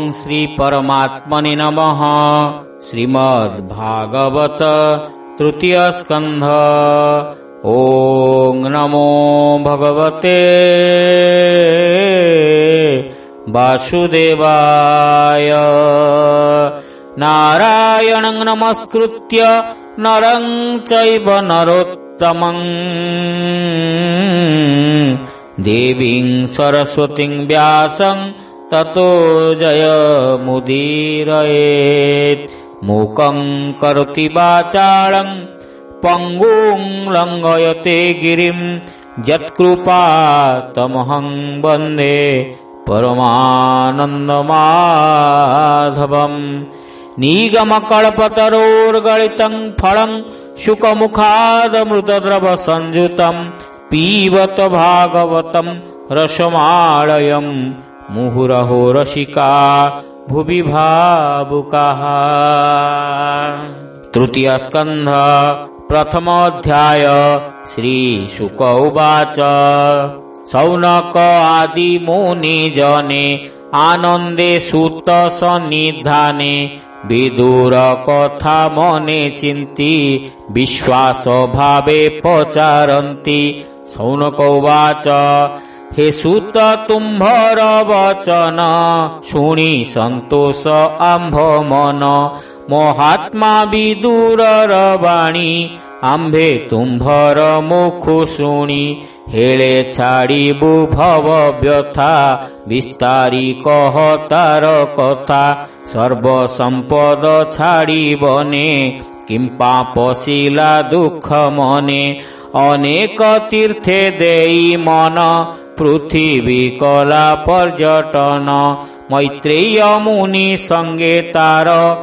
श्री परमात्मने नमः। श्रीमद्भागवत तृतीय स्कंध। ओं नमो भगवते वासुदेवाय। नारायणं नमस्कृत्य नरं चैव नरोत्तमं देवीं सरस्वतीं व्यासं ततो जयमुदीरयेत्। मूकं करोति वाचालं पंगुं लंघयते गिरिं यत्कृपातमहं वन्दे परमानन्दमाधवम्। निगमकल्पतरोर्गलितं फलं शुकमुखादमृतद्रव संयुतं पीबत भागवतं रसमालयं मुहुरहो रसिका भुवि भावुकाः। तृतीय स्कंध प्रथमोऽध्याय। श्रीशुक उवाच। शौनक आदि मुनि जने आनंदे सूत सन्निधाने विदुर कथा मने चिंती विश्वास भावे पचारन्ति। शौनक उवाच। हे सूत तुम्भर वचन शुणी संतोष आंभ मन। महात्मा विदुरर वाणी आंभे तुम्भर मुखु शुणी। हेले छाड़िबु भव व्यथा विस्तारी कह तार कथा। सर्व संपद छाड़िबने किंपा पशिला दुख मने। अनेक तीर्थे देई मन पृथ्वी कला पर्यटन। मैत्रेय मुनि संगे तार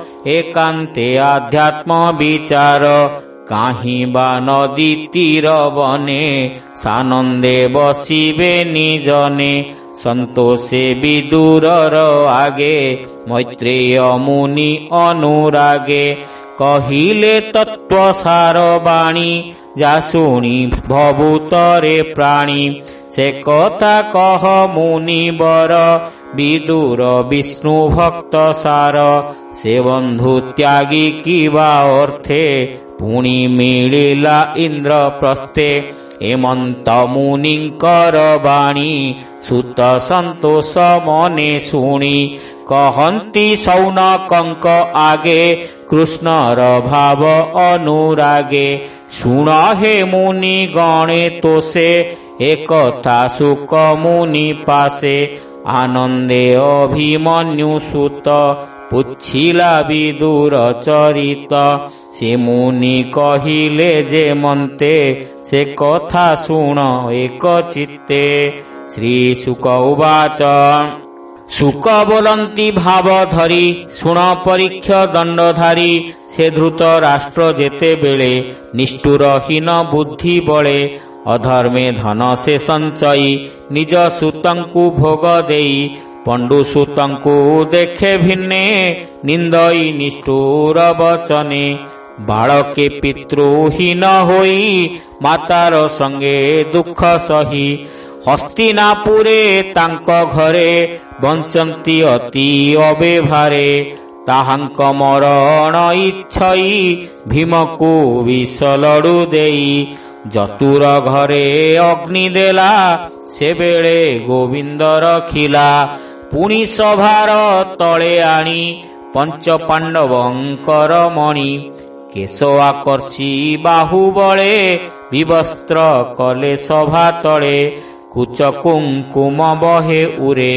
एकांते आध्यात्म विचार। काहीं बा नदी तीर बने सानंदे बसिबे निजने। संतोषे विदुरर आगे मैत्रेय मुनि अनुरागे। कहिले तत्व सार बाणी जा शुणी भवुतरे प्राणी। से कथा कह मुनि बर विदुर विष्णु भक्त सार। से बंधु त्यागी किबा अर्थे पुणी मिलिला इंद्र प्रस्थे। एमंत मुनिंकर बाणी सुत संतोष मने शुणी। कहंती शौनकंक आगे कृष्णर भाव अनुरागे। शुण हे मुनि गणे तोषे एकथा सुक मुनि पासे। आनंदे अभिमन्यु सुत पुछिला विदुर चरित। से मुनि कहिले जे मन्ते से कथा शुण एक चित्ते। श्री शुक उवाच। शुक बोलंती भाव धरी शुण परीक्ष दंडधारी। से धृत राष्ट्र जेते बेले निष्ठुरहीन बुद्धि बळे। अधर्मे धन से संचयी निज सुतंकु भोग देई। पंडु सुतंकु देखे भिन्ने निंदई निष्ठुर वचने। बालके पितृहीन होई मातार संगे दुख सही। हस्तिनापुरे तांक घरे बंचंती अति अव्यवहारे। ताहांक मरण इच्छई भीमकु विष लडु देई। जतुर घरे अग्नि देला से बेले गोविंद रखिला। पुणी सभार तले आनी पंच पांडवंकर मणि। केश आकर्षी बाहुबले विवस्त्र कले सभा तले। कुच कुंकुम बहे उरे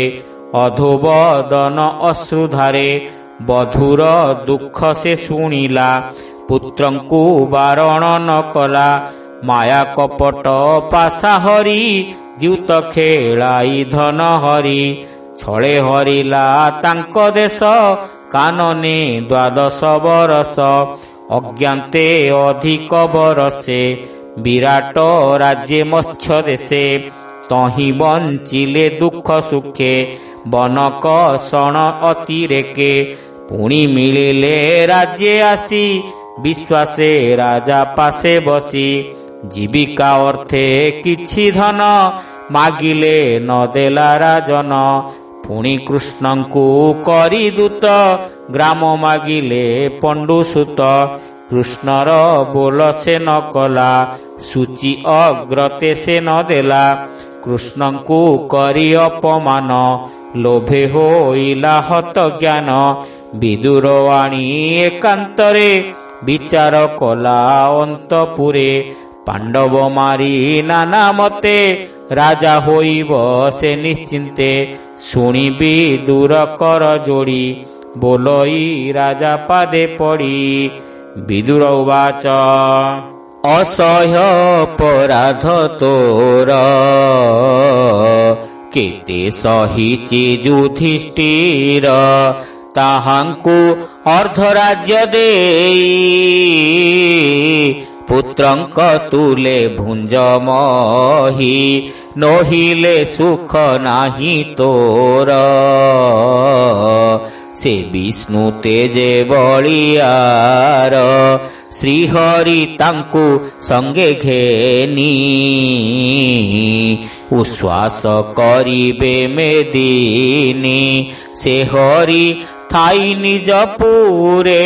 अधोबदन अश्रुधारे। बधुर दुख से शुणिला पुत्रंकु बारण न कला। माया कपट पाशा हरि द्यूत खेलाई धन हरि। छळे हरिला तांक देश कानने द्वादश बरस। अज्ञाते अधिक बरसे विराट राज्ये मत्स्य देशे। तहि बंचिले दुख सुखे बनक सण अतिरेके। पुणी मिलिले राज्ये आसी विश्वासे राजा पासे बसी। जीविका अर्थे किछि धन मागिले न देला राजन। ପୁଣି କୃଷ୍ଣଙ୍କୁ କରି ଦୂତ ଗ୍ରାମ ମାଗିଲେ ପଣ୍ଡୁସୁତ। କୃଷ୍ଣର ବୋଲ ସେ ନ କଲା, ସୂଚି ଅଗ୍ରତେ ସେ ନ ଦେଲା। କୃଷ୍ଣଙ୍କୁ କରି ଅପମାନ, ଲୋଭେ ହୋଇଲା ହତ ଜ୍ଞାନ। ବିଦୁର ଆଣି ଏକାନ୍ତରେ, ବିଚାର କଲା ଅନ୍ତପୁରେ। ପାଣ୍ଡବ ମାରି ନାନା ମତେ, ରାଜା ହୋଇବ ସେ ନିଶ୍ଚିନ୍ତେ। ଶୁଣି ବିଦୁର କର ଯୋଡ଼ି, ବୋଲଇ ରାଜା ପାଦେ ପଡ଼ି। ବିଦୁର ଉବାଚ ଅସହ୍ୟ ଅପରାଧ ତୋର, କେତେ ସହିଛି ଯୁଧିଷ୍ଠିର। ତାହାଙ୍କୁ ଅର୍ଦ୍ଧରାଜ୍ୟ ଦେଇ, ପୁତ୍ରଙ୍କ ତୁଲେ ଭୁଞ୍ଜ ମହି। ନହିଲେ ସୁଖ ନାହିଁ ତୋର, ସେ ବିଷ୍ଣୁ ତେଜେ ବଳିୟାର। ଶ୍ରୀହରି ତାଙ୍କୁ ସଙ୍ଗେ ଘେନି, ଉଶ୍ୱାସ କରିବେ ମେଦିନୀ। ସେ ହରି ଥାଇ ନିଜ ପୁରେ,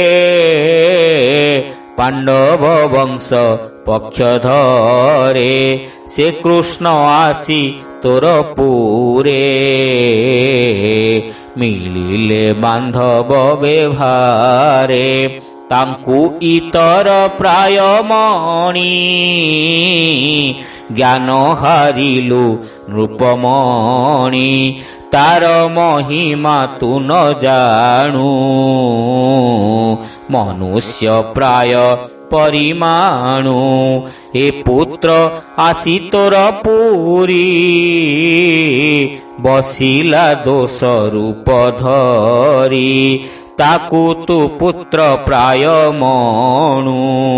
ପାଣ୍ଡବ ବଂଶ ପକ୍ଷ ଧରେ। ସେ କୃଷ୍ଣ ଆସି ତୋର ପୁରେ, ମିଳିଲେ ବାନ୍ଧବ ବ୍ୟବହାରେ। ତାଙ୍କୁ ଇତର ପ୍ରାୟ ମଣି, ଜ୍ଞାନ ହାରିଲୁ ନୃପମଣି। ତାର ମହିମା ତୁ ନ ଜାଣୁ, ମନୁଷ୍ୟ ପ୍ରାୟ ପରିମାଣୁ। ଏ ପୁତ୍ର ଆସି ତୋର ପୁରୀ, ବସିଲା ଦୋଷ ରୂପ ଧରି। ତାକୁ ତୁ ପୁତ୍ର ପ୍ରାୟ ମଣୁ,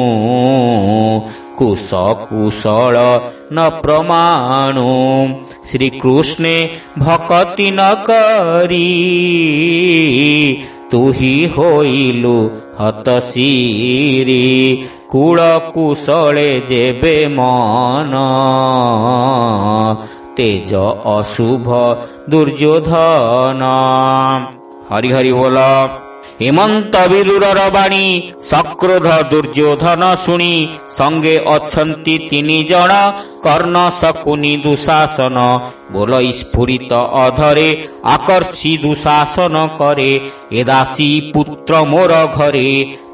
କୁଶ କୁଶଳ ନ ପ୍ରମାଣୁ। ଶ୍ରୀକୃଷ୍ଣେ ଭକତି ନ କରି, ତୁହି ହୋଇଲୁ ହତଶିରି। କୁଳ କୁଶଳେ ଯେବେ ମନ, ତେଜ ଅଶୁଭ ଦୁର୍ଯ୍ୟୋଧନ। ହରି ହରି ବୋଲ। ହେମନ୍ତ ବିଦୁରର ବାଣୀ, ସକ୍ରୋଧ ଦୁର୍ଯ୍ୟୋଧନ ଶୁଣି। ସଙ୍ଗେ ଅଛନ୍ତି ତିନି ଜଣ, କର୍ଣ୍ଣ ଶକୁନି ଦୁଶାସନ। ବୋଲ ସ୍ଫୁରିତ ଅଧରେ, ଆକର୍ଷି ଦୁଶାସନ କରେ। ଏ ଦାସୀ ପୁତ୍ର ମୋର ଘରେ,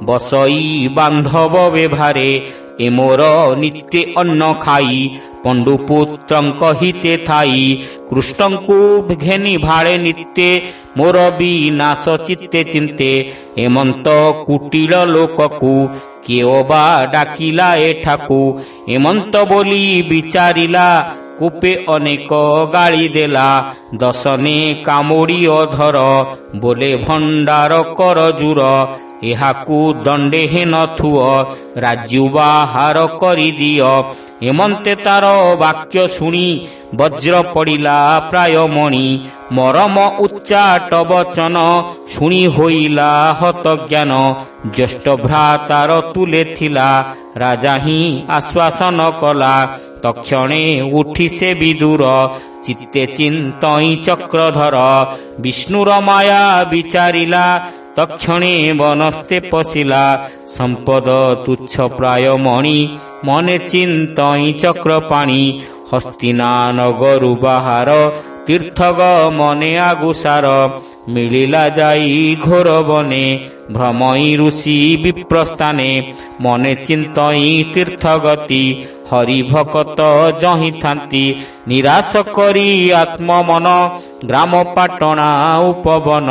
ବସଇ ବାନ୍ଧବ ବ୍ୟବହାରେ। ଏ ମୋର ନିତ୍ୟ ଅନ୍ନ ଖାଇ, ପଣ୍ଡୁପୁତ୍ରଙ୍କ ହିତେ ଥାଇ। କୃଷ୍ଣଙ୍କୁ ଘେନି ଭାଳେ ନିତ୍ୟ, ମୋର ବିନାଶ ଚିତ୍ତେ ଚିନ୍ତେ। ହେମନ୍ତ କୁଟିଳ ଲୋକକୁ, କିଏ ବା ଡାକିଲା ଏଠାକୁ। ହେମନ୍ତ ବୋଲି ବିଚାରିଲା, କୂପେ ଅନେକ ଗାଳି ଦେଲା। ଦଶନେ କାମୁଡ଼ି ଅଧର, ବୋଲେ ଭଣ୍ଡାର କର ଜୁର। ଏହାକୁ ଦଣ୍ଡେ ହେ ନଥୁଅ, ରାଜ୍ୟ ବାହାର କରିଦିଅ। ହେମନ୍ତେ ତାର ବାକ୍ୟ ଶୁଣି, ବଜ୍ର ପଡ଼ିଲା ପ୍ରାୟ ମଣି। ମରମ ଉଚ୍ଚାଟ ବଚନ, ଶୁଣି ହୋଇଲା ହତ ଜ୍ଞାନ। ଜ୍ୟେଷ୍ଠ ଭ୍ରାତାର ତୁଲେ ଥିଲା, ରାଜା ହିଁ ଆଶ୍ୱାସନ କଲା। ତକ୍ଷଣେ ଉଠି ସେ ବିଦୁର, ଚିତ୍ତେ ଚିନ୍ତଇ ଚକ୍ରଧର। ବିଷ୍ଣୁର ମାୟା ବିଚାରିଲା, ତକ୍ଷଣେ ବନସ୍ତେ ପଶିଲା। ସମ୍ପଦ ତୁଚ୍ଛ ପ୍ରାୟ ମଣି, ମନେ ଚିନ୍ତଇ ଚକ୍ର ପାଣି। ହସ୍ତିନା ନଗରୁ ବାହାର, ତୀର୍ଥଗ ମନେ ଆଗୁସାର। ମିଳିଲା ଯାଇ ଘୋର ବନେ, ଭ୍ରମଇ ଋଷି ବିପ୍ରସ୍ଥାନେ। ମନେ ଚିନ୍ତଇ ତୀର୍ଥଗତି, ହରି ଭକତ ଜହିଥାନ୍ତି। ନିରାଶ କରି ଆତ୍ମମନ, ଗ୍ରାମ ପାଟଣା ଉପବନ।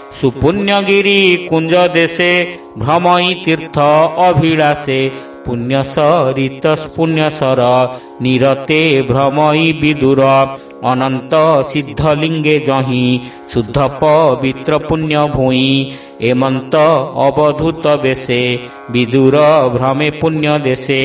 ସୁପୁଣ୍ୟଗିରି କୁଞ୍ଜ ଦେଶେ, ଭ୍ରମଇ ତୀର୍ଥ ଅଭିଳାଷେ। ପୁଣ୍ୟ ସରିତ ପୁଣ୍ୟସର, ନିରତେ ଭ୍ରମଇ ବିଦୁର। ଅନନ୍ତ ସିଦ୍ଧଲିଙ୍ଗେ ଜହିଁ, ଶୁଦ୍ଧ ପବିତ୍ର ପୁଣ୍ୟ ଭୂଇଁ। ଏମନ୍ତ ଅବଧୂତ ବେଶେ, ବିଦୁର ଭ୍ରମେ ପୁଣ୍ୟ ଦେଶେ।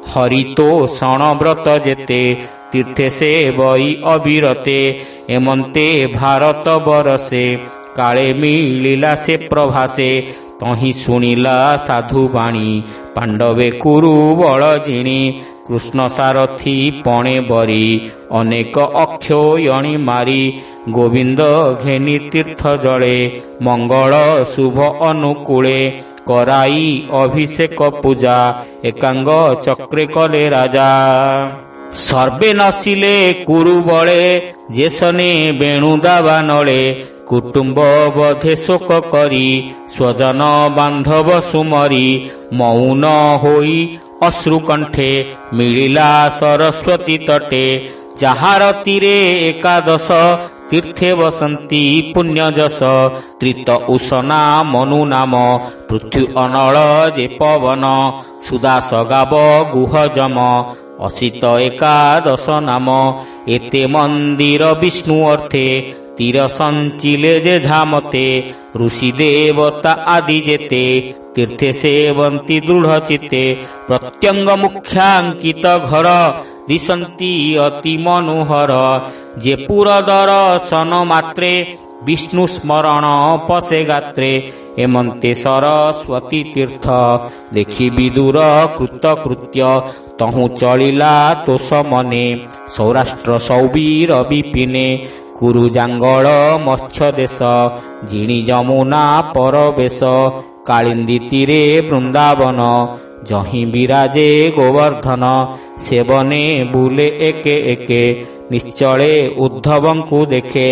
ହରିତୋଷଣ ବ୍ରତ ଯେତେ, ତୀର୍ଥେ ସେ ବଇ ଅବିରତେ। ଏମନ୍ତେ ଭାରତ ବରସେ, କାଳେ ମିଳିଲା ସେ ପ୍ରଭାସେ। ତହିଁ ଶୁଣିଲା ସାଧୁ ବାଣୀ, ପାଣ୍ଡବେ କୁରୁ ବଳ ଜିଣି। କୃଷ୍ଣ ସାରଥି ପଣେ ବରି ଅନେକ ଅକ୍ଷୟଣୀ ମାରି ଗୋବିନ୍ଦ ଘେନି ତୀର୍ଥ ଜଳେ ମଙ୍ଗଳ ଶୁଭ ଅନୁକୂଳେ କରାଇ ଅଭିଷେକ ପୂଜା ଏକାଙ୍ଗ ଚକ୍ରେ କଲେ ରାଜା। ସର୍ବେ ନସିଲେ କୁରୁ ବଳେ ଯେସନେ ବେଣୁ ଦାବା ନଳେ କୁଟୁମ୍ବ ବଧେ ଶୋକ କରି ସ୍ୱଜନ ବାନ୍ଧବ ସୁମରି ମୌନ ହୋଇ ଅଶ୍ରୁ କଣ୍ଠେ ମିଳିଲା ସରସ୍ୱତୀ ତଟେ ଯାହାର ତୀରେ ଏକାଦଶ ତୀର୍ଥେ ବସନ୍ତି ପୁଣ୍ୟ ଯଶ ତ୍ରିତ ଉଷନା ମନୁ ନାମ ପୃଥ୍ୱୀ ଅନଳ ଯେ ପବନ ସୁଦାସ ଗାବ ଗୁହ ଯମ ଅସିତ ଏକାଦଶ ନାମ ଏତେ ମନ୍ଦିର ବିଷ୍ଣୁ ଅର୍ଥେ ତୀର ସଞ୍ଚିଲେ ଯେ ଝାମତେ ଋଷି ଦେବତା ଆଦି ଯେତେ ତୀର୍ଥେ ସେବନ୍ତି ଦୃଢ଼ ଚିତ୍ତେ ପ୍ରତ୍ୟଙ୍ଗ ମୁଖ୍ୟାଙ୍କିତ ଘର ଦିଶନ୍ତି ଅତି ମନୋହର ଯେ ପୁର ଦର୍ଶନ ମାତ୍ରେ ବିଷ୍ଣୁ ସ୍ମରଣ ପଶେ ଗାତ୍ରେ ଏମନ୍ତେ ସରସ୍ୱତୀ ତୀର୍ଥ ଦେଖି ବିଦୁର କୃତକୃତ୍ୟ ତହୁଁ ଚଳିଲା ତୋଷ ମନେ ସୌରାଷ୍ଟ୍ର ସୌବୀର ବିପିନେ କୁରୁ ଜାଙ୍ଗଳ ମତ୍ସ୍ୟ ଦେଶ ଜିଣି ଯମୁନା ପରବେଶ କାଳିନ୍ଦୀ ତୀରେ ବୃନ୍ଦାବନ ଯହିଁ ବିରାଜେ ଗୋବର୍ଦ୍ଧନ ସେବନେ ବୁଲେ ଏକେ ଏକେ ନିଶ୍ଚଳେ ଉଦ୍ଧବଙ୍କୁ ଦେଖେ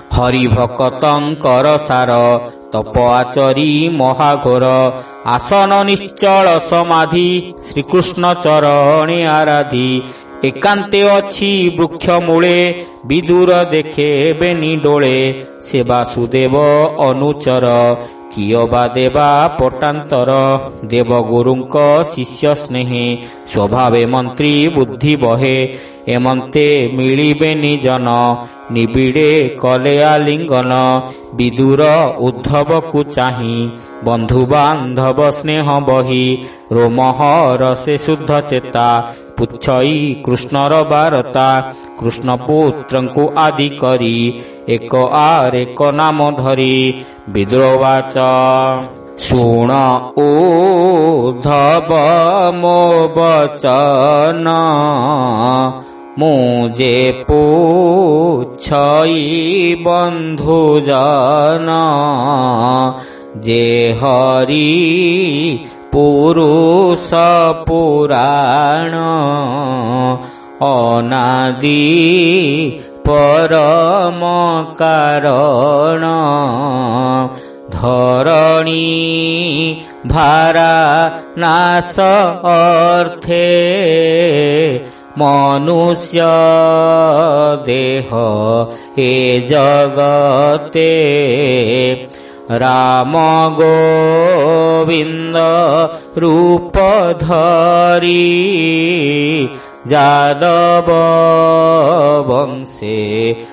ହରିଭକତଙ୍କର ସାର ତପ ଆଚରି ମହାଘୋର ଆସନ ନିଶ୍ଚଳ ସମାଧି ଶ୍ରୀକୃଷ୍ଣ ଚରଣେ ଆରାଧି ଏକାନ୍ତେ ଅଛି ବୃକ୍ଷ ମୂଳେ ବିଦୁର ଦେଖେ ବେନି ଡୋଳେ ସେ ବାସୁଦେବ ଅନୁଚର କିୟ ବା ଦେବା ପଟାନ୍ତର ଦେବଗୁରୁଙ୍କ ଶିଷ୍ୟ ସ୍ନେହେ ସ୍ୱଭାବେ ମନ୍ତ୍ରୀ ବୁଦ୍ଧି ବହେ ଏମନ୍ତେ ମିଳିବେନି ଜନ ନିବିଡ଼େ କଲେ ଆଲିଙ୍ଗନ ବିଦୁର ଉଦ୍ଧବକୁ ଚାହିଁ ବନ୍ଧୁ ବାନ୍ଧବ ସ୍ନେହ ବହି ରୋମହର ସେ ଶୁଦ୍ଧ ଚେତା ପୁଚ୍ଛଇ କୃଷ୍ଣର ବାରତା କୃଷ୍ଣ ପୁତ୍ରଙ୍କୁ ଆଦି କରି ଏକ ଆରେକ ନାମ ଧରି ବିଦ୍ରୋବାଚ ଶୁଣ ଉଦ୍ଧବ ମୋ ବଚନ ମୁଁ ଯେ ପୁଚ୍ଛଇ ବନ୍ଧୁଜନ ଯେ ହରି ପୁରୁଷ ପୁରାଣ ଅନାଦି ପରମ କାରଣ ଧରଣୀ ଭାରା ନାଶ ଅର୍ଥେ ମନୁଷ୍ୟ ଦେହ ଏ ଜଗତେ ରାମ ଗୋବିନ୍ଦ ରୂପ ଧରି ଯାଦବ ବଂଶେ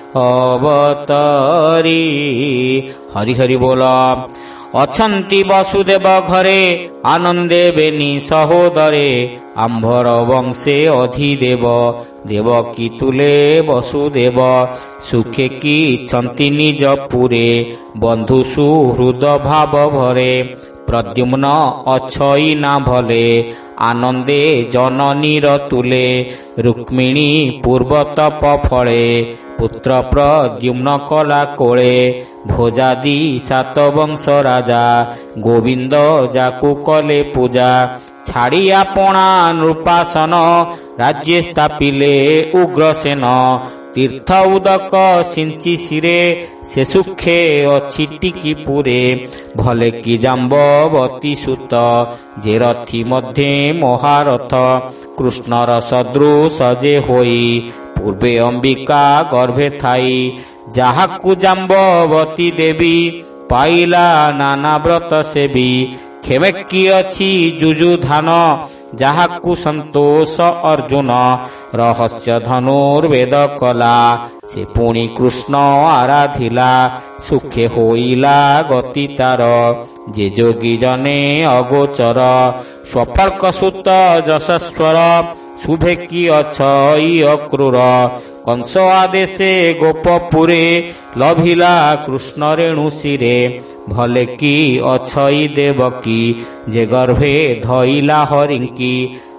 ଅବତରି ହରି ହରି ବୋଲ ଅଛନ୍ତି ବସୁଦେବ ଘରେ ଆନନ୍ଦେ ବେନି ସହୋଦରେ ଆମ୍ଭର ବଂଶେ ଅଧିଦେବ ଦେବକୀ ତୁଲେ ବସୁଦେବ ସୁଖେ କିଛନ୍ତି ନିଜ ପୁରେ ବନ୍ଧୁ ସୁହୃଦ ଭାବ ଭରେ ପ୍ରଦ୍ୟୁମ୍ନ ଅଛଇ ନା ଭଲେ ଆନନ୍ଦେ ଜନନୀର ତୁଲେ ରୁକ୍ମିଣୀ ପୂର୍ବତପ ଫଳେ ପୁତ୍ର ପ୍ରଦ୍ୟୁମ୍ନ କଲା କୋଳେ ଭୋଜାଦି ସାତ ବଂଶ ରାଜା ଗୋବିନ୍ଦ ଯାକୁ କଲେ ପୂଜା ଛାଡ଼ି ଆପଣା ନୃପାସନ ରାଜ୍ୟ ସ୍ଥାପିଲେ ଉଗ୍ରସେନ ତୀର୍ଥ ଉଦକ ସିଞ୍ଚି ଶିରେ ସେ ସୁଖେ ଅଛି ଟିକି ପୁରେ ଭଲେ କି ଜାମ୍ବବତୀ ସୁତ ଯେ ରଥି ମଧ୍ୟେ ମହାରଥ କୃଷ୍ଣର ସଦୃଶ ଯେ ହୋଇ ପୂର୍ବେ ଅମ୍ବିକା ଗର୍ଭେ ଥାଇ ଯାହାକୁ ଜାମ୍ବବତୀ ଦେବୀ ପାଇଲା ନାନା ବ୍ରତ ସେବି କ୍ଷେମେ କି ଅଛି ଯୁଯୁଧାନ ଯାହାକୁ ସନ୍ତୋଷ ଅର୍ଜୁନ ରହସ୍ୟ ଧନୁର୍ବେଦ କଲା ସେ ପୁଣି କୃଷ୍ଣ ଆରାଧିଲା ସୁଖେ ହୋଇଲା ଗତି ତାର ଯେ ଯୋଗୀ ଜନେ ଅଗୋଚର ସ୍ୱପର୍କ ସୁତ ଯଶସ୍ୱର ଶୁଭେ କି ଅଛଇ ଅକ୍ରୂର କଂସ ଆଦେଶେ ଗୋପପୁରେ ଲଭିଲା କୃଷ୍ଣ ରେଣୁ ଶିରେ ଭଲେ କି ଅଛଇ ଦେବକୀ ଯେ ଗର୍ଭେ ଧଇଲା ହରିଙ୍କି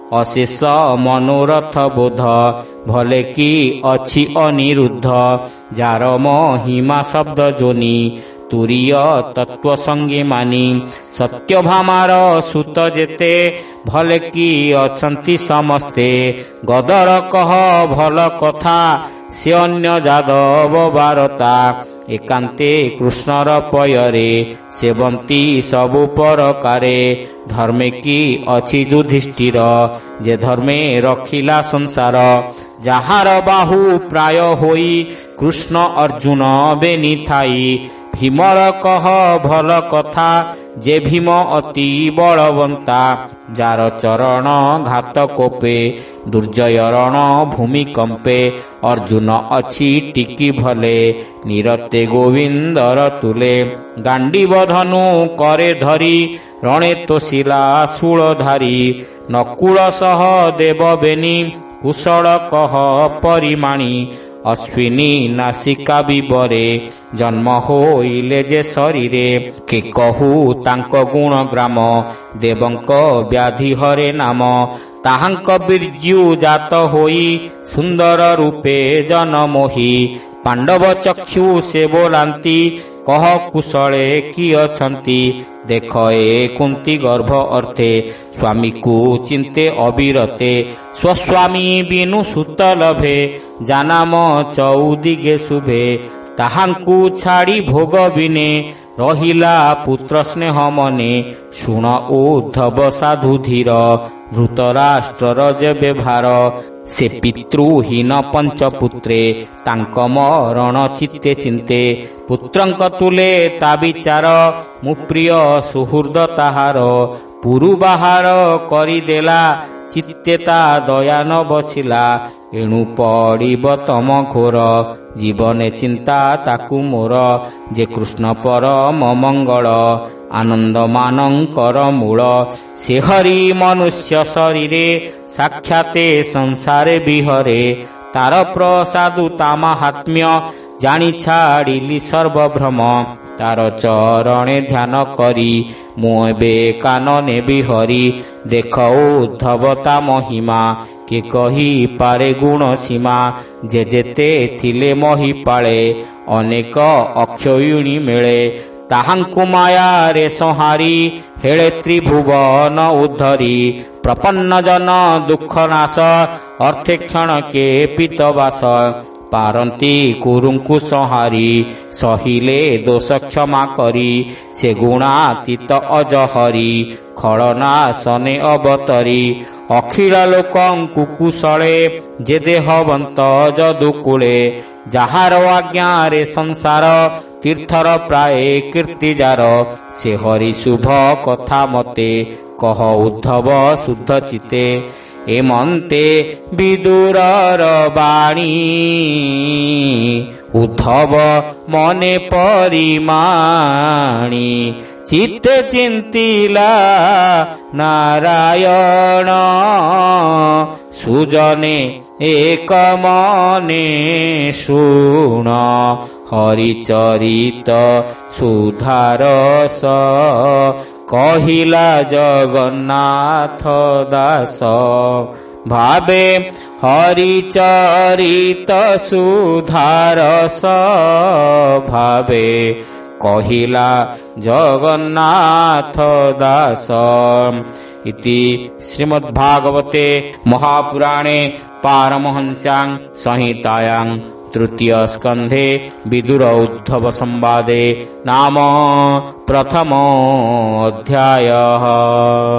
ଅଶେଷ ମନୋରଥ ବୋଧ ଭଲେ କି ଅଛି ଅନିରୁଦ୍ଧ ଯାର ମହିମା ଶବ୍ଦ ଯୋନି ତୁରୀୟ ତତ୍ଵ ସଙ୍ଗେ ମାନି ସତ୍ୟଭାମାର ସୁତ ଯେତେ ଭଲେ କି ଅଛନ୍ତି ସମସ୍ତେ ଗଦର କହ ଭଲ କଥା ସେ ଅନ୍ୟ ଯାଦବ ବାରତା ଏକାନ୍ତେ କୃଷ୍ଣର ପୟରେ ସେବନ୍ତୀ ସବୁ ପରକାରେ ଧର୍ମେ କି ଅଛି ଯୁଧିଷ୍ଠିର ଯେ ଧର୍ମେ ରଖିଲା ସଂସାର ଯାହାର ବାହୁ ପ୍ରାୟ ହୋଇ କୃଷ୍ଣ ଅର୍ଜୁନ ବେନି ଥାଇ ଭୀମର କହ ଭଲ କଥା ଯେ ଭୀମ ଅତି ବଳବନ୍ତା ଯାର ଚରଣ ଘାତ କୋପେ ଦୁର୍ଜୟରଣ ଭୂମିକମ୍ପେ ଅର୍ଜୁନ ଅଛି ଟିକି ଭଲେ ନିରତେ ଗୋବିନ୍ଦର ତୁଲେ ଗାଣ୍ଡିବ ଧନୁ କରେ ଧରି ରଣେ ତୋଷିଲା ଶୂଳଧାରୀ ନକୁଳ ସହ ଦେବ ବେନି କୁଶଳ କହ ପରିମାଣି ଅଶ୍ୱିନୀ ନାସିକା ବିବରେ ଜନ୍ମ ହୋଇଲେ ଯେ ଶରୀରେ କେ କହୁ ତାଙ୍କ ଗୁଣ ଗ୍ରାମ ଦେବଙ୍କ ବ୍ୟାଧି ହରେ ନାମ ତାହାଙ୍କ ବୀର୍ଯ୍ୟୁ ଜାତ ହୋଇ ସୁନ୍ଦର ରୂପେ ଜନମୋହି ପାଣ୍ଡବ ଚକ୍ଷୁ ସେ ବୋଲାନ୍ତି କହ କୁଶଳେ କି ଅଛନ୍ତି ଦେଖ ଏ କୁନ୍ତି ଗର୍ଭ ଅର୍ଥେ ସ୍ୱାମୀକୁ ଚିନ୍ତେ ଅବିରତେ ସ୍ୱସ୍ୱାମୀ ବିନୁ ସୁତ ଲଭେ ଜାନାମ ଚଉଦିଗେ ଶୁଭେ ତାହାଙ୍କୁ ଛାଡ଼ି ଭୋଗ ବିନେ ରହିଲା ପୁତ୍ର ସ୍ନେହ ମନେ ଶୁଣ ଉଦ୍ଧବ ସାଧୁ ଧୀର ଧୃତରାଷ୍ଟ୍ରର ଯେବେ ଭାର ସେ ପିତୃହୀନ ପଞ୍ଚପୁତ୍ରେ ତାଙ୍କ ମରଣ ଚିତ୍ତେ ଚିନ୍ତେ ପୁତ୍ରଙ୍କ ତୁଲେ ତା ବିଚାର ମୁଁ ପ୍ରିୟ ସୁହୃଦ ତାହାର ପୁରୁ ବାହାର କରିଦେଲା ଚିତ୍ତେ ତା ଦୟା ନ ବସିଲା ଏଣୁ ପଡ଼ିବ ତମ ଘୋର ଜୀବନେ ଚିନ୍ତା ତାକୁ ମୋର ଯେ କୃଷ୍ଣ ପରମ ମଙ୍ଗଳ ଆନନ୍ଦ ମାନଙ୍କର ମୂଳ ସେ ହରି ମନୁଷ୍ୟ ଶରୀରେ ସାକ୍ଷାତେ ସଂସାରେ ବିହରେ ତାର ପ୍ରସାଦୁ ତା ମାହାତ୍ମ୍ୟ ଜାଣି ଛାଡ଼ିଲି ସର୍ବଭ୍ରମ ତାର ଚରଣେ ଧ୍ୟାନ କରି ମୁଁ ଏବେ କାନନେ ବିହରି ଦେଖ ଉଦ୍ଧବ ତା ମହିମା କେ କହିପାରେ ଗୁଣ ସୀମା ଯେ ଯେତେ ଥିଲେ ମହିପାଳେ ଅନେକ ଅକ୍ଷୟିଣୀ ମିଳେ ତାହାଙ୍କୁ ମାୟାରେ ସଂହାରି ହେଳେ ତ୍ରିଭୁବନ ଉଦ୍ଧରି ପ୍ରପନ୍ନ ଜନ ଦୁଃଖ ନାଶ ଅର୍ଥେ କ୍ଷଣକେ ପିତବାସ ପାରନ୍ତି କୁରୁଙ୍କୁ ସଂହାରି ସହିଲେ ଦୋଷ କ୍ଷମା କରି ସେ ଗୁଣାତୀତ ଅଜହରି ଖଳନାଶନେ ଅବତରି ଅଖିଳ ଲୋକଙ୍କୁ କୁଶଳେ ଯେ ଦେହବନ୍ତ ଯଦୁକୁଳେ ଯାହାର ଆଜ୍ଞାରେ ସଂସାର ତୀର୍ଥର ପ୍ରାୟ କୀର୍ତ୍ତିଜାର ସେ ହରି ଶୁଭ କଥା ମତେ କହ ଉଦ୍ଧବ ଶୁଦ୍ଧ ଚିତେ ଏମନ୍ତେ ବିଦୁରର ବାଣୀ ଉଦ୍ଧବ ମନେ ପରିମାଣି ଚିତ୍ତେ ଚିନ୍ତିଲା ନାରାୟଣ ସୁଜନେ ଏକ ମନେ ଶୁଣ ହରିଚରିତ ସୁଧାରସ କହିଲା ଜଗନ୍ନାଥ ଦାସ ଭାବେ ହରିଚରିତ ସୁଧାରସ ଭାବେ କହିଲା ଜଗନ୍ନାଥ ଦାସ ଇତି ଶ୍ରୀମଦ୍ଭାଗବତେ ମହାପୁରାଣେ ପାରମହଂସ୍ୟାଂ ସଂହିତାୟାଂ ତୃତୀୟ ସ୍କନ୍ଧେ ବିଦୁର ଉଦ୍ଧବ ସମ୍ବାଦେ ନାମ ପ୍ରଥମ ଅଧ୍ୟାୟ।